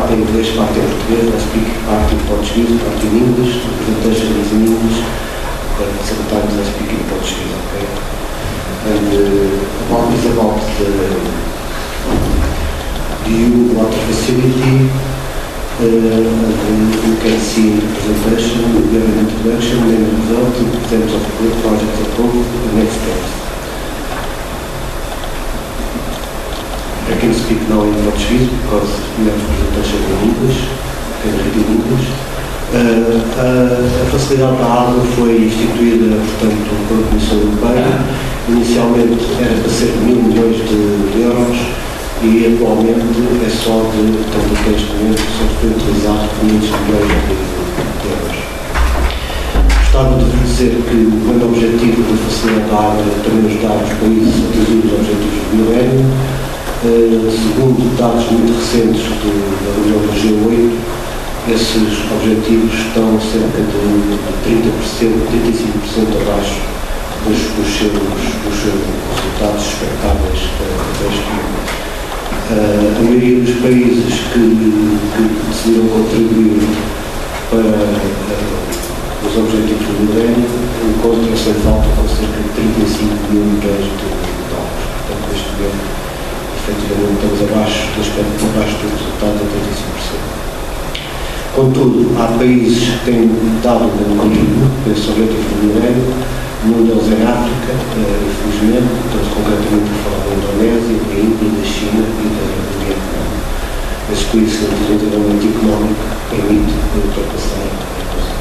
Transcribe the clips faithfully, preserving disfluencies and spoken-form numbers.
parte em inglês, parte em português. I speak part in Portuguese, part in English. The presentation is in English, but sometimes I speak in Portuguese, okay? And uh, about is about the, the new water facility. Uh, and you can see in the presentation, we have an introduction, main result, in terms of the project approved, the next steps. I can speak now in Portuguese because we have a presentation in English, I can read in English. Uh, a, a facilidade da água foi instituída, portanto, pela Comissão Europeia. Inicialmente era para ser de mil milhões de, de euros, e atualmente é só de, portanto, neste momento, só foi utilizado quinhentos milhões de euros. Gostava de dizer que o grande objetivo da facilidade da água é também ajudar os países a atingir os objetivos do milénio. Uh, segundo dados muito recentes do, da reunião do G oito, esses objetivos estão cerca de trinta por cento, trinta e cinco por cento abaixo dos, dos, seus, dos seus resultados expectáveis para este ano. Uh, a maioria dos países que, que decidiram contribuir para uh, os objetivos do milénio encontram-se em falta com cerca de trinta e cinco mil milhões de dólares. Portanto, neste momento, efetivamente, estamos abaixo, abaixo do resultado de trinta e cinco por cento. Contudo, há países que têm dado um contributo para esses objetivos do milénio. Um deles é a África, uh, infelizmente, estamos concretamente a falar da Indonésia, da Índia, da China e da Vietnã. Esses países que não têm desenvolvimento económico permite ultrapassar a coisa.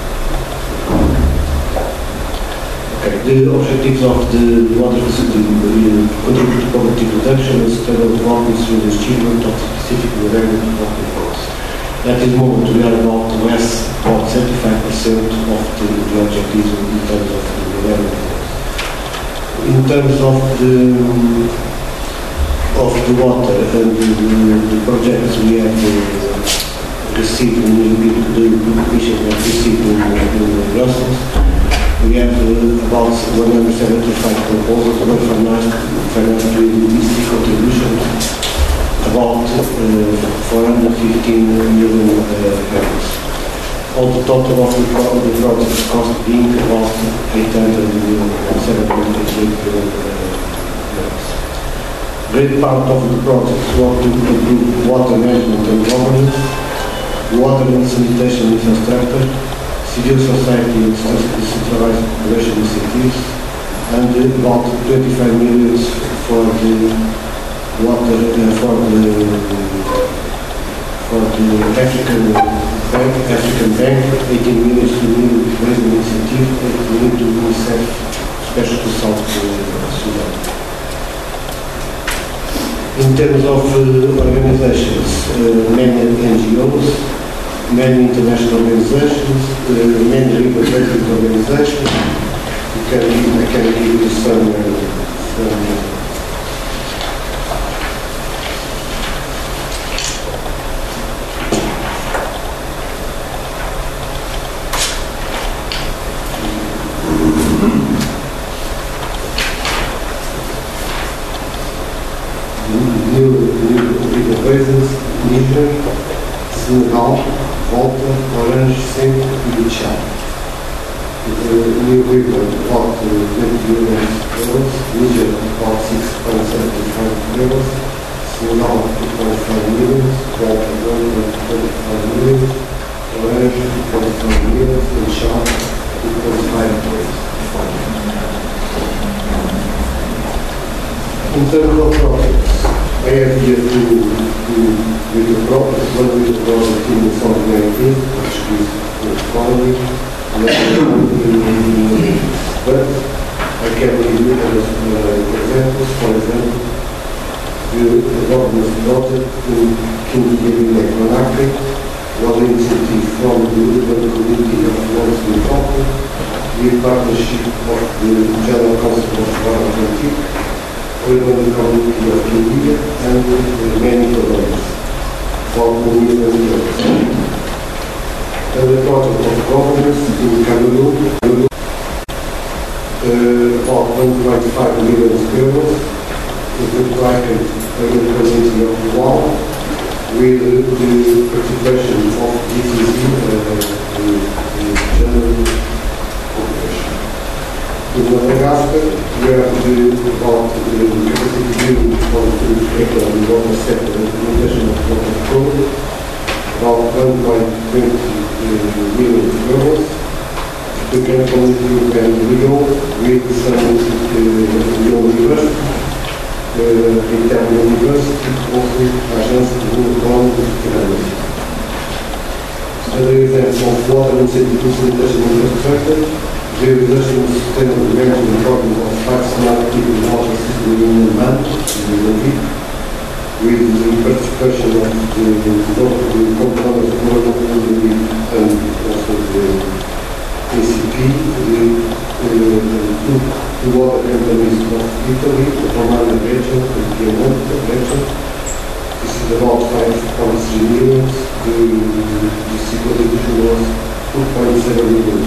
Okay. The objectives of the water facility contribute to poverty reduction and sustainable development through the achievement of specific millennium development goals. At this moment, we are about less, about seventy-five percent of the, the objectives in terms of the millennium goals. In terms of the of the water and the, the projects we have uh, received in the European Commission have received in, in Brussels, we have uh, about one hundred seventy-five proposals were financed, financed with easy contributions, about uh, four hundred fifteen million uh, euros. All the total of the, pro the project cost being about eight hundred million, seven hundred eighty-eight million euros. Great part of the project was to improve water management and governance, water and sanitation infrastructure, civil society and decentralized population initiatives, and about twenty-five million for the water uh, for the for the African Bank, African Bank, eighteen million to new raising initiative, eight million to UNICEF, special to South Sudan. In terms of uh, organizations, uh, many N G Os, many international organizations, uh, many representative organizations. You can, I can give you some. Uh, some Senegal, Volta, Orange, Centro e Chá. The New River about twenty million euros, Niger about six point seven five euros, Senegal two point five million, Volta one point two five million, Orange two point five million, and Chá two point five million. In terms of projects, I have here two, two with the project, one with the project in the South nineteen, which is the economy, and the but I can give you uh, examples. For example, the, the government project in King in Conakry was an initiative from the urban community of North Republic, the partnership of the General Council of Atlantic, urban community of India, and uh, many others for one million euros. And the project of governance in Cameroon, uh, about one point five million euros, is required for the community of the wall, with the participation of D C C uh, in general population. In Madagascar, we have the, about the capacity building for the sector and water sector implementation of water code, about one point two zero million euros. The community and Rio with some uh, Rio University, uh, Italian University, also Agence de Development Finance. Other examples of water and sanitation infrastructure, the realization of sustainable management program of five smart people water system in the land, with the participation of the components of government and also the A C P, the two, two water companies of Italy, the Romana region and the Piemonte region. This is about five point three million. The, the civil division was two point seven million.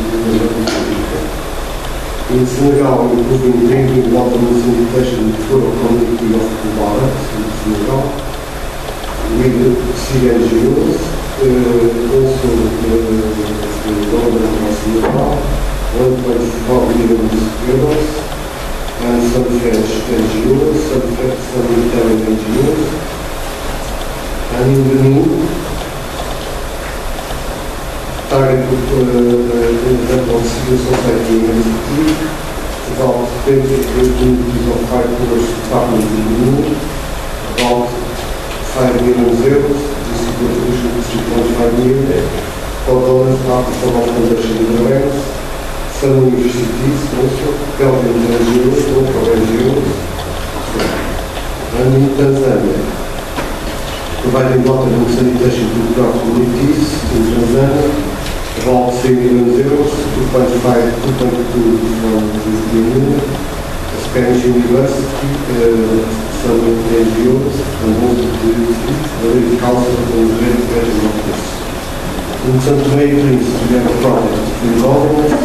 In Senegal, improving drinking water and sanitation in the rural community of Kubara, in Senegal, with C N G Os, uh, also uh, the government of Senegal, one point four million euros, and some French N G Os, some, some Italian N G Os. And in Benin, target uh, of civil society initiative, about twenty communities of five tourist departments in Benin, about five million euros, this is contribution to three point five million, for dollars after for foundation in the ranks, some universities also, Belgian N G Os, local N G Os, and in Tanzania, providing water and sanitation to rural communities in Tanzania, about three million euros, two point five, two point two from the European Union, Spanish University, uh, some N G Os, and most of the, the Council of the Region of this. In Saint Mary's, we have a project in government,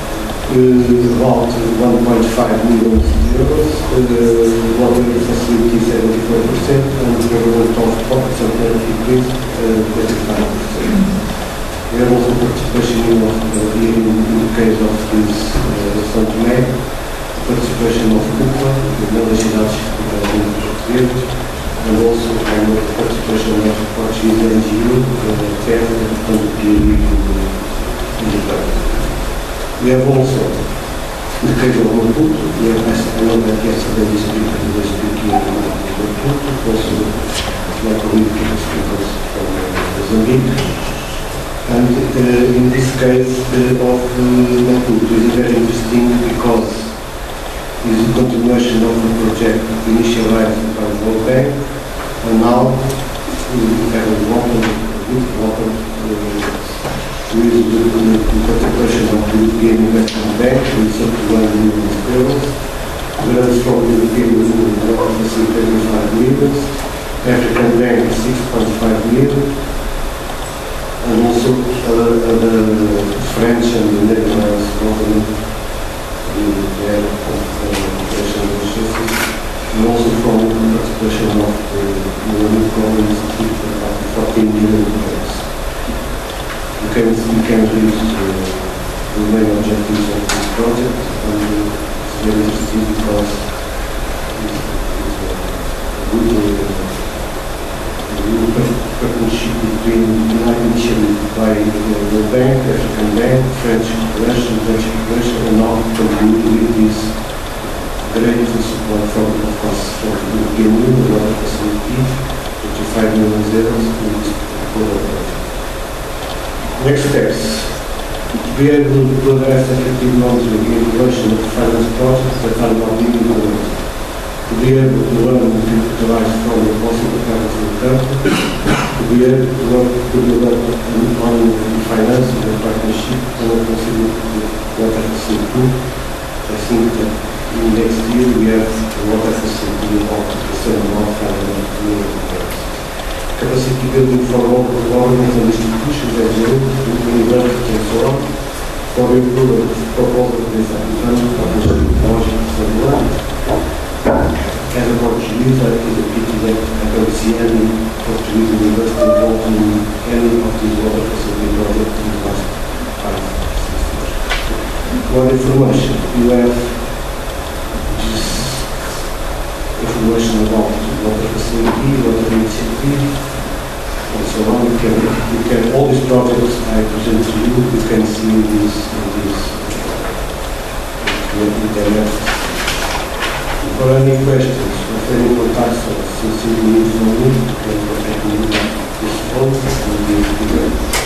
uh, about one point five million euros, uh, water facility seventy-four percent, and government of profits and benefit twenty-five percent. We have also participation of, uh, here in, in the case of this uh, São Tomé, participation of CUPA, the Universidades Portuguesas, and also um, participation of Portuguese N G O, uh, Terra, and the in the place. We have also, in the case of Maputo, we have, I know that yesterday we speak, we speak here in Maputo, also my colleague speakers from Mozambique. And uh, in this case uh, of uh, Maputo is very interesting because it is a continuation of the project initialized by the World Bank, and now we have a water, good water, uh, with the, the, the participation of the European Investment Bank with thirty-one million euros, grants from the European Union water facility five million, African Bank six point five million, and also uh, uh, the French and the Netherlands government in their cooperation initiatives, and also from the participation of the United Government Institute for about fourteen million euros. You can, you can read uh, the main objectives of this project, and uh, it's very interesting because it's, it's a good uh, partnership between initially by the World Bank, African Bank, French Corporation, Dutch Corporation, and now continue with this great support from, of course, from the European Union, the water facility, twenty-five million euros in this project. Next steps. To be able to progress effective monitoring in relation to finance projects that are now being implemented. To be able to learn and utilize from the possible capital return, to be able to work to develop on the financing and partnership and consider water facility. I think that in next year we have a water facility of the same amount of five hundred million euros. Capacity building for local governments and institutions as well, universities and so on, for improvement proposal design and partnership projects and work. As a Portuguese, I think the pity that I don't see any Portuguese about information. You have this information about water facility, water initiative, and so on. You can, you can all these projects I present to you, you can see in this, in this uh, internet. For any questions, or any contacts, or since you need from me, you can contact me at this phone, and we will be there.